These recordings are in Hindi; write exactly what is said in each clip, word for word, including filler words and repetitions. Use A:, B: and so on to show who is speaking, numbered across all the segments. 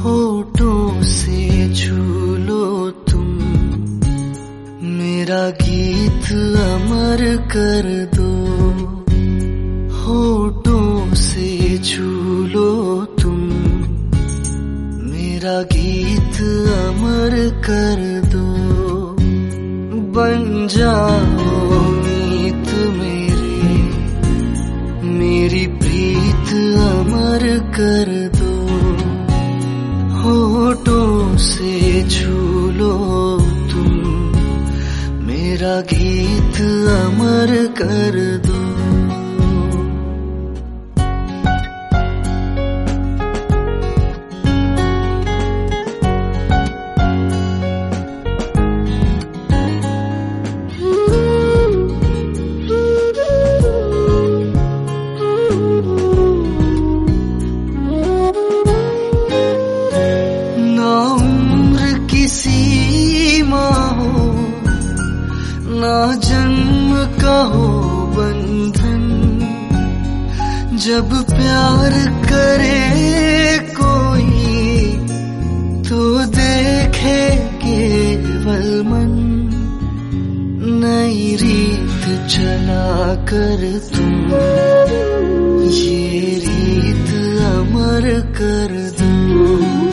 A: होठों से छू लो तुम, मेरा गीत अमर कर दो। होठों से छू लो तुम, मेरा गीत अमर कर दो। बन जाओ मीत मेरे, मेरी प्रीत अमर कर दो। होठों से छू लो तुम, मेरा गीत अमर कर दो। ना जन्म का हो बंधन, जब प्यार करे कोई तो देखे केवल मन। नई रीत चला कर तुम, ये रीत अमर कर दो।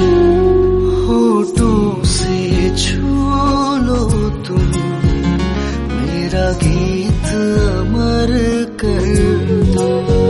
A: होठों से छू लो तुम, मेरा गीत अमर कर दो।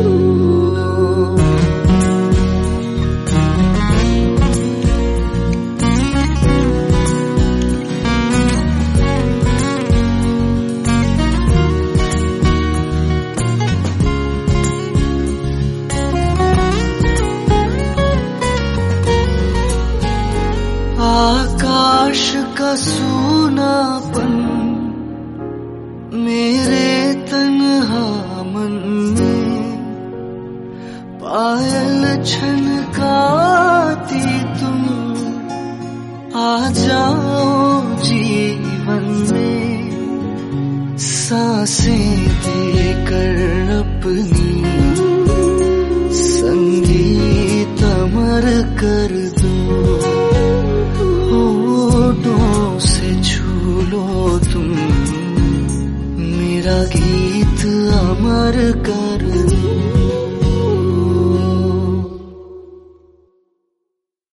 A: आकाश का सूनापन मेरे तन्हा मन में, पायल छनकाती तुम आ जाओ जीवन में। सांसें देकर अपनी संगीत अमर कर दो। होठों से छू लो तुम, मेरा गीत अमर कर दो।